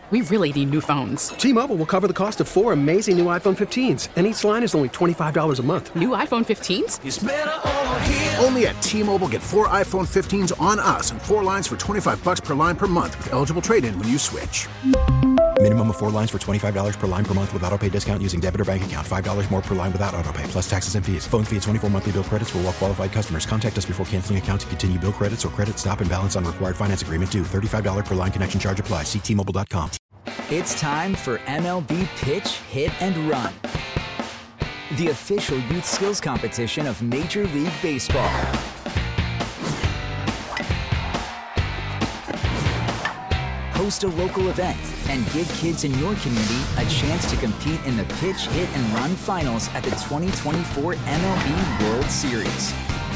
We really need new phones. T-Mobile will cover the cost of 4 amazing new iPhone 15s, and each line is only $25 a month. New iPhone 15s? It's better over here. Only at T-Mobile, get 4 iPhone 15s on us and 4 lines for $25 per line per month with eligible trade-in when you switch. Minimum of 4 lines for $25 per line per month with autopay discount using debit or bank account. $5 more per line without autopay, plus taxes and fees. Phone fee at 24 monthly bill credits for well-qualified customers. Contact us before canceling account to continue bill credits or credit stop and balance on required finance agreement due. $35 per line connection charge applies. See T-Mobile.com. It's time for MLB Pitch, Hit, and Run, the official youth skills competition of Major League Baseball. Host a local event and give kids in your community a chance to compete in the Pitch, Hit, and Run finals at the 2024 MLB World Series.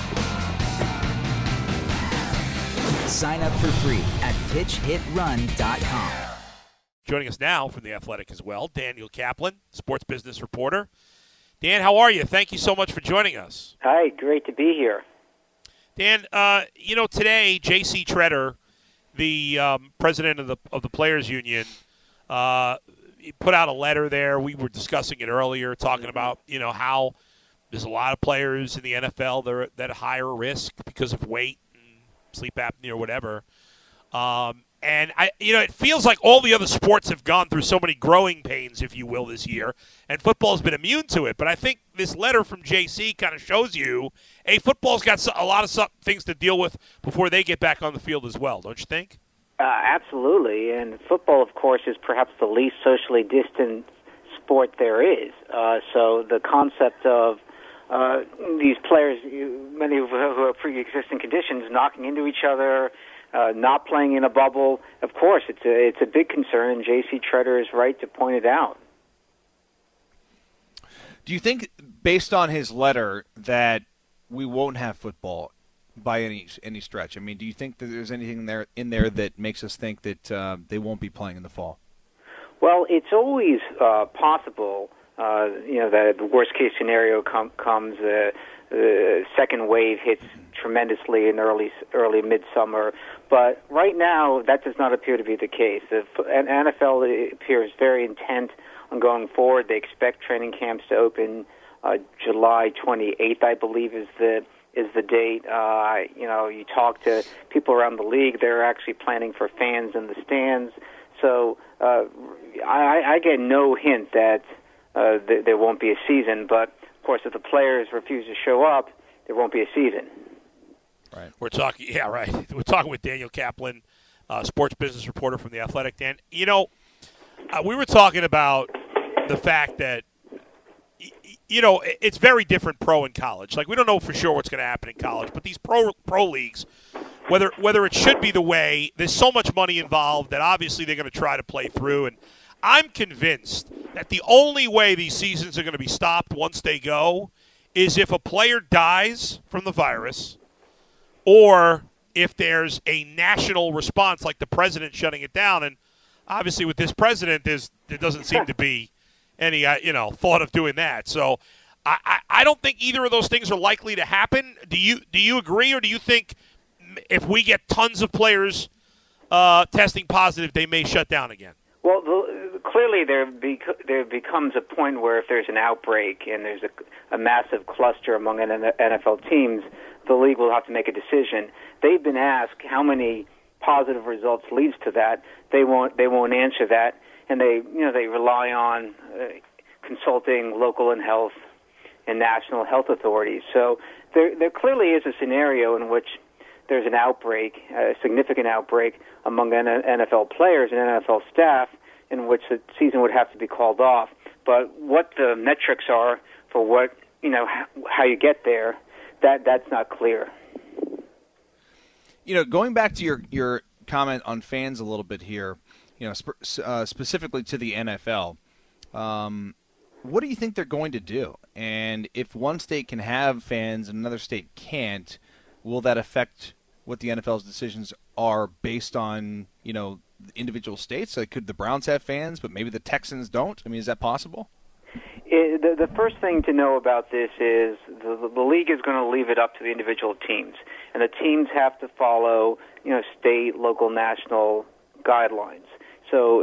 Sign up for free at pitchhitrun.com. Joining us now from The Athletic as well, Daniel Kaplan, sports business reporter. Dan, how are you? Thank you so much for joining us. Hi, great to be here. Dan, today J.C. Tretter, the president of the Players Union, he put out a letter there. We were discussing it earlier, talking about how there's a lot of players in the NFL that are higher risk because of weight and sleep apnea or whatever. And it feels like all the other sports have gone through so many growing pains, if you will, this year, and football's been immune to it. But I think this letter from JC kind of shows you, football's got a lot of things to deal with before they get back on the field as well, don't you think? Absolutely, and football, of course, is perhaps the least socially distant sport there is. So the concept of these players, many of who have pre-existing conditions, knocking into each other, not playing in a bubble, of course, it's a big concern, and J.C. Tretter is right to point it out. Do you think, based on his letter, that we won't have football by any stretch? I mean, do you think that there's anything in there that makes us think that they won't be playing in the fall? Well, it's always possible, that the worst-case scenario comes. The second wave hits tremendously in early midsummer, but right now that does not appear to be the case. The NFL appears very intent on going forward. They expect training camps to open July 28th, I believe, is the date. You talk to people around the league; they're actually planning for fans in the stands. So I get no hint that there won't be a season, but of course, if the players refuse to show up, there won't be a season. Right. We're talking with Daniel Kaplan, sports business reporter from The Athletic. Dan, we were talking about the fact that, it's very different pro and college. Like, we don't know for sure what's going to happen in college, but these pro leagues, whether it should be the way, there's so much money involved that obviously they're going to try to play through. And I'm convinced that the only way these seasons are going to be stopped once they go is if a player dies from the virus, or if there's a national response like the president shutting it down. And obviously with this president, there doesn't seem to be any thought of doing that. So I don't think either of those things are likely to happen. Do you agree, or do you think if we get tons of players testing positive, they may shut down again? Well, clearly there becomes a point where if there's an outbreak and there's a massive cluster among NFL teams, the league will have to make a decision. They've been asked how many positive results leads to that. They won't answer that, and they rely on consulting local and health and national health authorities. So there clearly is a scenario in which there's an outbreak, a significant outbreak among NFL players and NFL staff, in which the season would have to be called off. But what the metrics are for how you get there, that's not clear. Going back to your comment on fans a little bit here, specifically to the NFL, what do you think they're going to do? And if one state can have fans and another state can't, will that affect what the NFL's decisions are based on, individual states? Like, could the Browns have fans, but maybe the Texans don't? I mean, is that possible? The first thing to know about this is the league is going to leave it up to the individual teams, and the teams have to follow, state, local, national guidelines. So if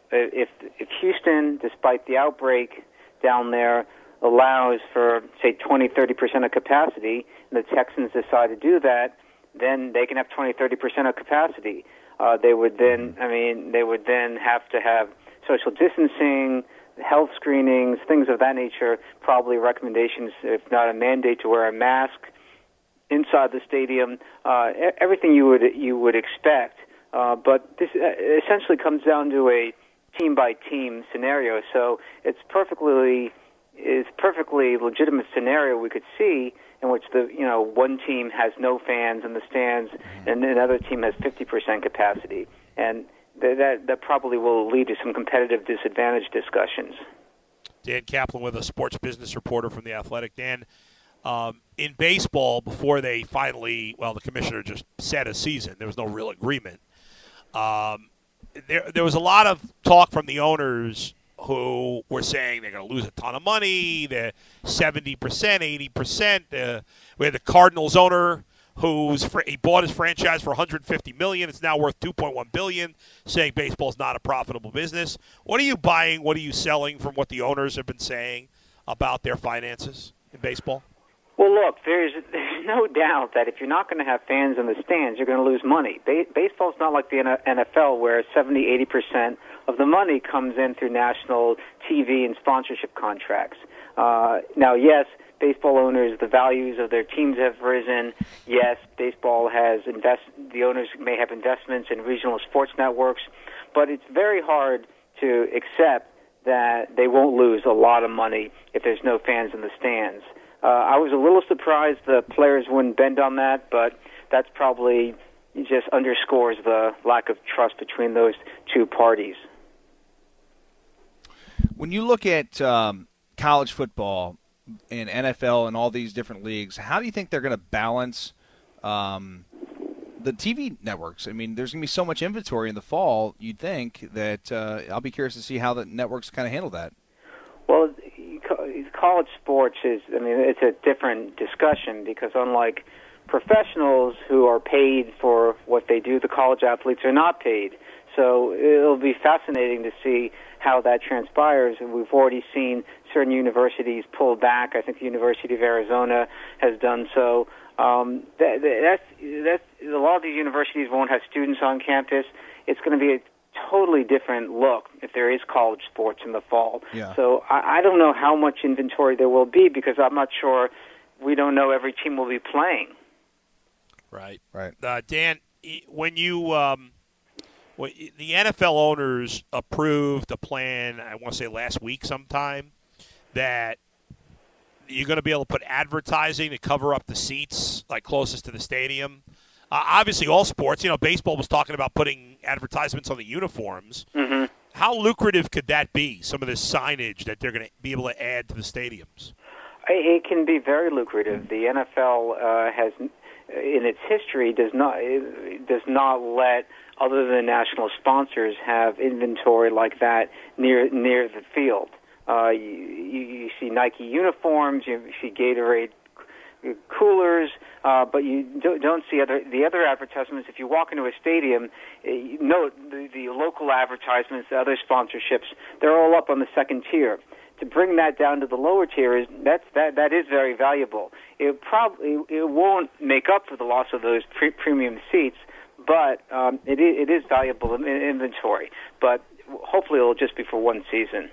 if Houston, despite the outbreak down there, allows for, say, 20-30% of capacity, and the Texans decide to do that, then they can have 20-30% of capacity. They would then have to have social distancing, health screenings, things of that nature, probably recommendations, if not a mandate, to wear a mask inside the stadium, everything you would expect. But this essentially comes down to a team-by-team scenario. So it's perfectly legitimate scenario we could see in which one team has no fans in the stands and another team has 50% capacity, and that probably will lead to some competitive disadvantage discussions. Dan Kaplan with a sports business reporter from The Athletic. Dan, in baseball, before they finally, the commissioner just set a season, there was no real agreement. There was a lot of talk from the owners who were saying they're going to lose a ton of money, they're 70%, 80%. We had the Cardinals owner he bought his franchise for $150 million. It's now worth $2.1 billion, saying baseball is not a profitable business. What are you buying? What are you selling from what the owners have been saying about their finances in baseball? Well, look, there's no doubt that if you're not going to have fans in the stands, you're going to lose money. Baseball's not like the NFL where 70-80% of the money comes in through national TV and sponsorship contracts. Now, yes, baseball owners, the values of their teams have risen. Yes, baseball has the owners may have investments in regional sports networks, but it's very hard to accept that they won't lose a lot of money if there's no fans in the stands. I was a little surprised the players wouldn't bend on that, but that's probably just underscores the lack of trust between those two parties. When you look at college football and NFL and all these different leagues, how do you think they're going to balance the TV networks? I mean, there's going to be so much inventory in the fall, you'd think, that I'll be curious to see how the networks kind of handle that. Well, college sports it's a different discussion because unlike professionals who are paid for what they do, the college athletes are not paid. So it'll be fascinating to see how that transpires. And we've already seen certain universities pull back. I think the University of Arizona has done so. That's a lot of these universities won't have students on campus. It's going to be a totally different look if there is college sports in the fall. Yeah. So I don't know how much inventory there will be because I'm not sure. We don't know every team will be playing. Right. Dan, when the NFL owners approved a plan, I want to say last week sometime, that you're going to be able to put advertising to cover up the seats like closest to the stadium. Obviously, all sports, baseball was talking about putting advertisements on the uniforms. Mm-hmm. How lucrative could that be, some of this signage that they're going to be able to add to the stadiums? It can be very lucrative. The NFL has, in its history, does not let other than national sponsors have inventory like that near the field. You see Nike uniforms, you see Gatorade coolers, but you don't see the other advertisements. If you walk into a stadium, note the local advertisements, the other sponsorships, they're all up on the second tier. To bring that down to the lower tier that is very valuable. It won't make up for the loss of those premium seats, but it is valuable in inventory. But hopefully it'll just be for one season.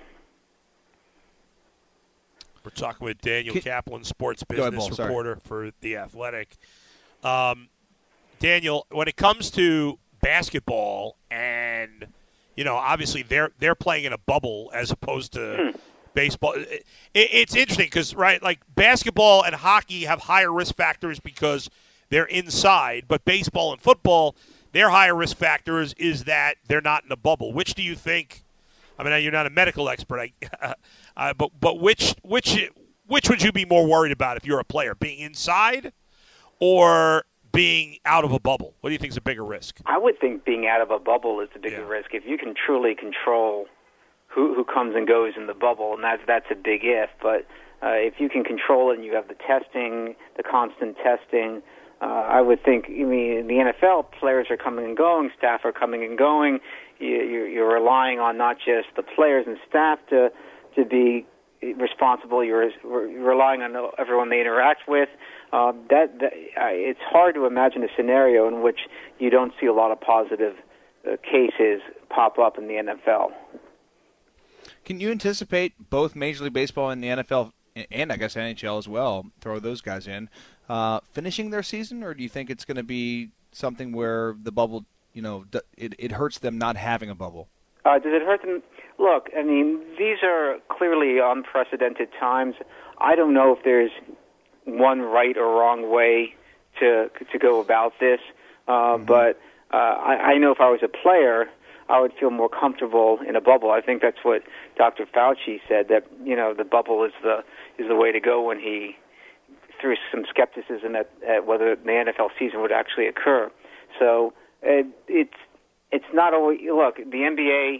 We're talking with Daniel Kaplan, sports business reporter for The Athletic. Daniel, when it comes to basketball, and obviously they're playing in a bubble as opposed to baseball. It's interesting because like basketball and hockey have higher risk factors because they're inside, but baseball and football, their higher risk factors is that they're not in a bubble. Which do you think? I mean, you're not a medical expert, but which would you be more worried about if you're a player, being inside or being out of a bubble? What do you think is a bigger risk? I would think being out of a bubble is the bigger risk. If you can truly control who comes and goes in the bubble, and that's a big if. But if you can control it and you have the testing, the constant testing, I would think, in the NFL, players are coming and going, staff are coming and going. you're relying on not just the players and staff to be responsible. You're relying on everyone they interact with. It's hard to imagine a scenario in which you don't see a lot of positive cases pop up in the NFL. Can you anticipate both Major League Baseball and the NFL, and I guess NHL as well, throw those guys in, finishing their season, or do you think it's going to be something where the bubble, it hurts them not having a bubble? Does it hurt them? Look, I mean, these are clearly unprecedented times. I don't know if there's one right or wrong way to go about this, but I know if I was a player, I would feel more comfortable in a bubble. I think that's what Dr. Fauci said, that the bubble is the way to go, when he threw some skepticism at whether the NFL season would actually occur. So it's not always. Look, the NBA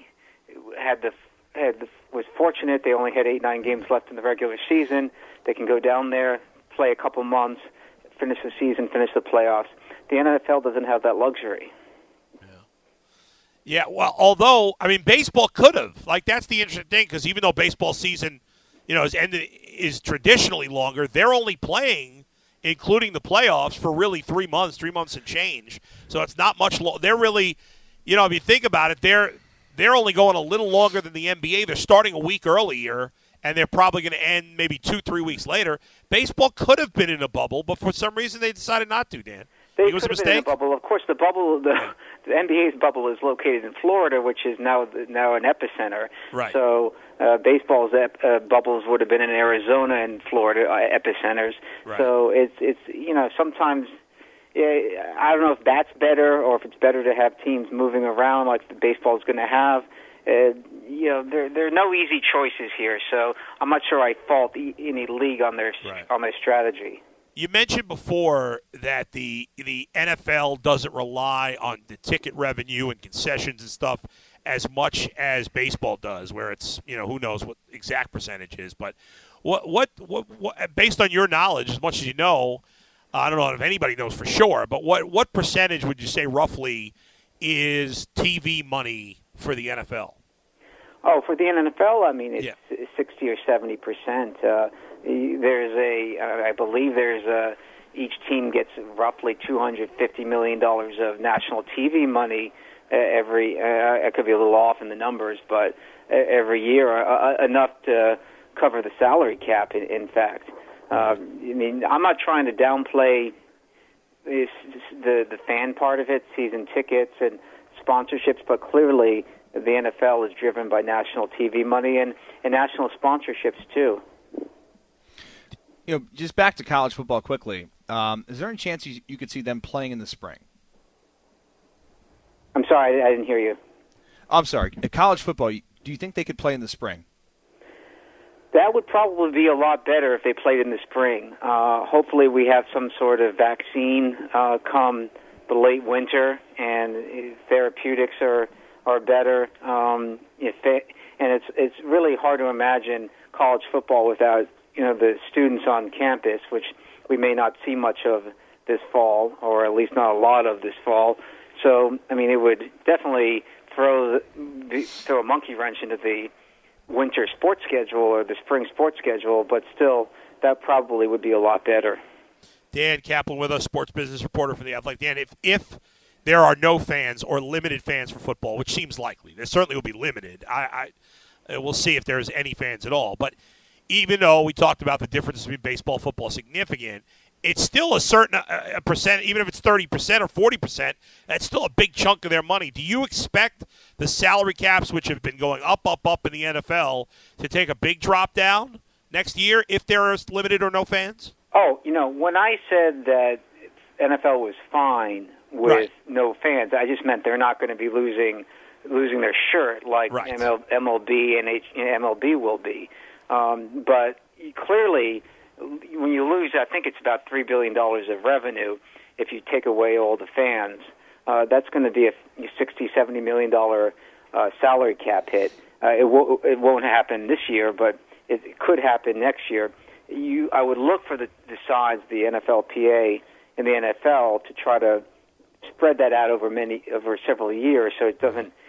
was fortunate. They only had 8-9 games left in the regular season. They can go down there, play a couple months, finish the season, finish the playoffs. The NFL doesn't have that luxury. Yeah, well, although, I mean, baseball could have. Like, that's the interesting thing, because even though baseball season, is traditionally longer, they're only playing, including the playoffs, for really 3 months and change. So it's not much they're really, if you think about it, they're only going a little longer than the NBA. They're starting a week earlier, and they're probably going to end maybe 2-3 weeks later. Baseball could have been in a bubble, but for some reason they decided not to, Dan. They it was could a have been in a mistake? bubble. Of course, the NBA's bubble is located in Florida, which is now an epicenter. Right. So baseball's bubbles would have been in Arizona and Florida epicenters. Right. So it's sometimes I don't know if that's better or if it's better to have teams moving around like the baseball is going to have. There are no easy choices here, so I'm not sure I fault any league on their strategy. You mentioned before that the NFL doesn't rely on the ticket revenue and concessions and stuff as much as baseball does, where it's, who knows what exact percentage is. But what based on your knowledge, as much as you know, I don't know if anybody knows for sure, but what percentage would you say roughly is TV money for the NFL? Oh, for the NFL, I mean, it's 60 or 70%. I believe each team gets roughly $250 million of national TV money every. I could be a little off in the numbers, but every year, enough to cover the salary cap. In fact, I mean, I'm not trying to downplay the fan part of it, season tickets and sponsorships, but clearly the NFL is driven by national TV money and national sponsorships too. Just back to college football quickly. Is there any chance you could see them playing in the spring? I'm sorry, I didn't hear you. I'm sorry. College football, do you think they could play in the spring? That would probably be a lot better if they played in the spring. Hopefully we have some sort of vaccine come the late winter, and therapeutics are better. And it's really hard to imagine college football without the students on campus, which we may not see much of this fall, or at least not a lot of this fall. So, I mean, it would definitely throw a monkey wrench into the winter sports schedule or the spring sports schedule, but still, that probably would be a lot better. Dan Kaplan with us, sports business reporter for The Athletic. Dan, if there are no fans or limited fans for football, which seems likely, there certainly will be limited. We'll see if there's any fans at all. But even though we talked about the difference between baseball and football significant, it's still a certain percent, even if it's 30% or 40%, that's still a big chunk of their money. Do you expect the salary caps, which have been going up in the NFL, to take a big drop down next year if there are limited or no fans? Oh, when I said that NFL was fine with no fans, I just meant they're not going to be losing their shirt like MLB and MLB will be. But clearly, when you lose, I think it's about $3 billion of revenue if you take away all the fans. That's going to be a $60, $70 million salary cap hit. It won't happen this year, but it could happen next year. I would look for the sides, the NFLPA and the NFL, to try to spread that out over several years, so it doesn't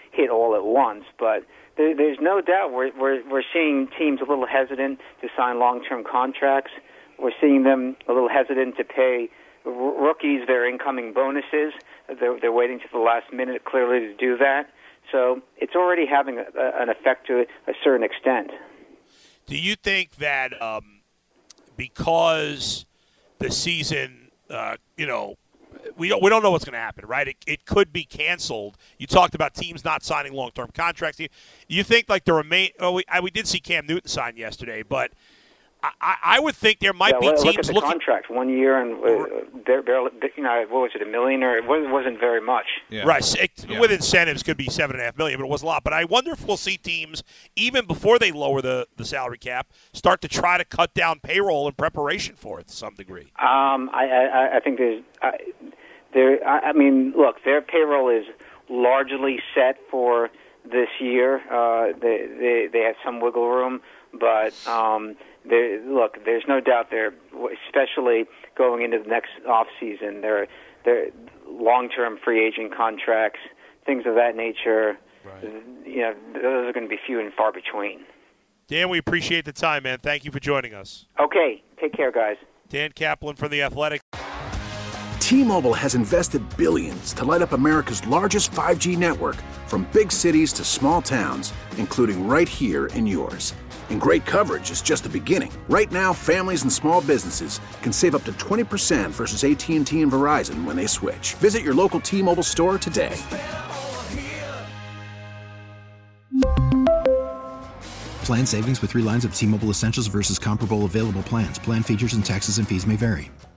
hit all at once. But there's no doubt we're seeing teams a little hesitant to sign long-term contracts. We're seeing them a little hesitant to pay rookies their incoming bonuses. They're waiting to the last minute, clearly, to do that. So it's already having an effect to a certain extent. Do you think that because the season, we don't know what's going to happen, right? It could be canceled. You talked about teams not signing long-term contracts. You think like we did see Cam Newton sign yesterday, but I would think there might be teams look at the contract, 1 year, and barely, what was it, $1 million, or it wasn't very much. Yeah. Right, with incentives could be $7.5 million, but it was a lot. But I wonder if we'll see teams, even before they lower the salary cap, start to try to cut down payroll in preparation for it to some degree. I think I mean, look, their payroll is largely set for this year. They have some wiggle room, but there's no doubt they're, especially going into the next off season, they're long-term free agent contracts, things of that nature. Right. Those are going to be few and far between. Dan, we appreciate the time, man. Thank you for joining us. Okay, take care, guys. Dan Kaplan from The Athletic. T-Mobile has invested billions to light up America's largest 5G network, from big cities to small towns, including right here in yours. And great coverage is just the beginning. Right now, families and small businesses can save up to 20% versus AT&T and Verizon when they switch. Visit your local T-Mobile store today. Plan savings with 3 lines of T-Mobile Essentials versus comparable available plans. Plan features and taxes and fees may vary.